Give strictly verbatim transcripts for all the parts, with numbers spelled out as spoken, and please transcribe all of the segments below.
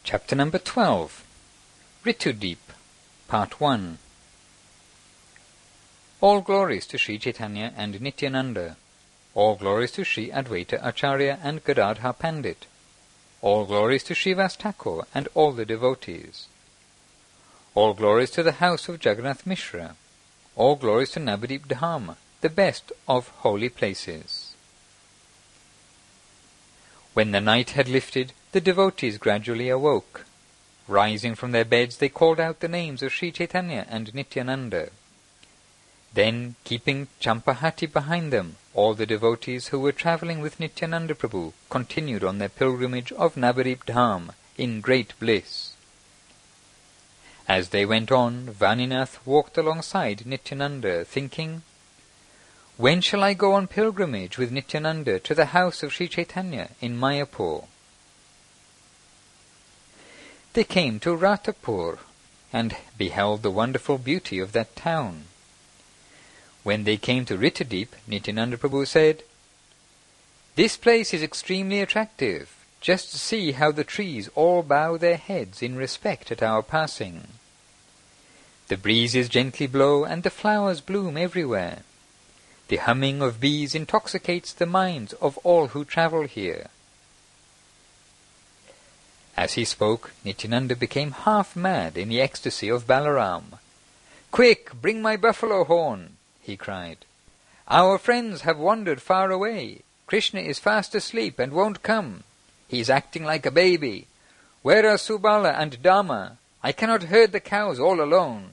Chapter number twelve. Ritudeep, Part one. All glories to Sri Chaitanya and Nityananda. All glories to Sri Advaita Acharya and Gadadhar Pandit. All glories to Srivas Thakur and all the devotees. All glories to the house of Jagannath Mishra. All glories to Navadip Dham, the best of holy places. When the night had lifted, the devotees gradually awoke. Rising from their beds, they called out the names of Sri Chaitanya and Nityananda. Then, keeping Champahati behind them, all the devotees who were travelling with Nityananda Prabhu continued on their pilgrimage of Navadip Dham in great bliss. As they went on, Vaninath walked alongside Nityananda, thinking, "When shall I go on pilgrimage with Nityananda to the house of Sri Chaitanya in Mayapur?" They came to Ratapur and beheld the wonderful beauty of that town. When they came to Ritudeep, Nityananda Prabhu said, "This place is extremely attractive. Just see how the trees all bow their heads in respect at our passing. The breezes gently blow and the flowers bloom everywhere. The humming of bees intoxicates the minds of all who travel here." As he spoke, Nityananda became half mad in the ecstasy of Balaram. "Quick, bring my buffalo horn," he cried. "Our friends have wandered far away. Krishna is fast asleep and won't come. He is acting like a baby. Where are Subala and Dama? I cannot herd the cows all alone."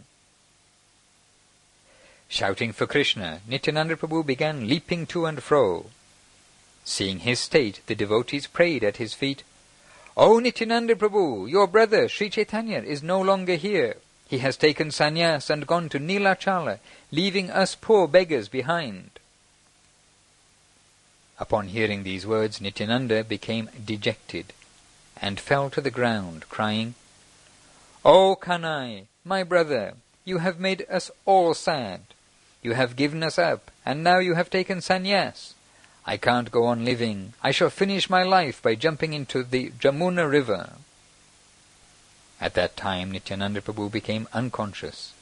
Shouting for Krishna, Nityananda Prabhu began leaping to and fro. Seeing his state, the devotees prayed at his feet, "O Nityananda Prabhu, your brother Sri Chaitanya is no longer here. He has taken sannyas and gone to Nilachala, leaving us poor beggars behind." Upon hearing these words, Nityananda became dejected and fell to the ground, crying, "O Kanai, my brother, you have made us all sad. You have given us up, and now you have taken sannyas. I can't go on living. I shall finish my life by jumping into the Jamuna river." At that time, Nityananda Prabhu became unconscious.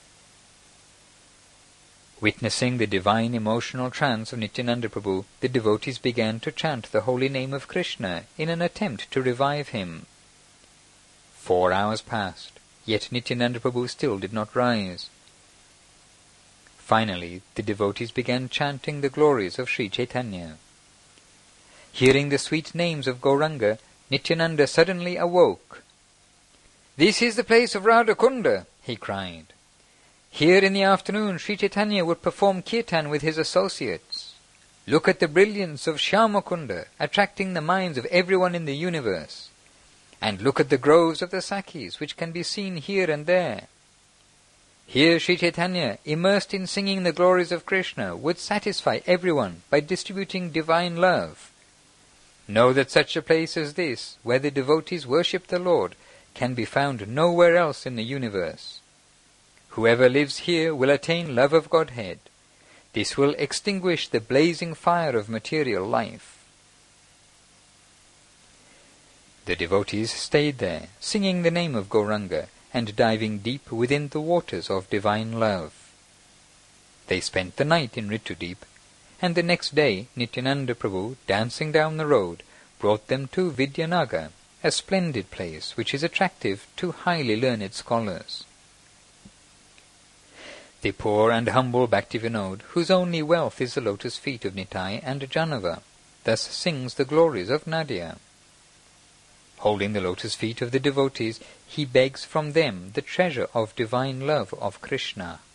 Witnessing the divine emotional trance of Nityananda Prabhu, the devotees began to chant the holy name of Krishna in an attempt to revive him. Four hours passed, yet Nityananda Prabhu still did not rise. Finally, the devotees began chanting the glories of Sri Chaitanya. Hearing the sweet names of Gauranga, Nityananda suddenly awoke. "This is the place of Radhakunda," he cried. "Here in the afternoon Sri Chaitanya would perform kirtan with his associates. Look at the brilliance of Shyamakunda, attracting the minds of everyone in the universe. And look at the groves of the Sakhis, which can be seen here and there. Here Sri Chaitanya, immersed in singing the glories of Krishna, would satisfy everyone by distributing divine love. Know that such a place as this, where the devotees worship the Lord, can be found nowhere else in the universe. Whoever lives here will attain love of Godhead. This will extinguish the blazing fire of material life." The devotees stayed there, singing the name of Gauranga and diving deep within the waters of divine love. They spent the night in Ritudeep, and the next day Nityananda Prabhu, dancing down the road, brought them to Vidyanagar, a splendid place which is attractive to highly learned scholars. The poor and humble Bhaktivinoda, whose only wealth is the lotus feet of Nitai and Janava, thus sings the glories of Nadia. Holding the lotus feet of the devotees, he begs from them the treasure of divine love of Krishna.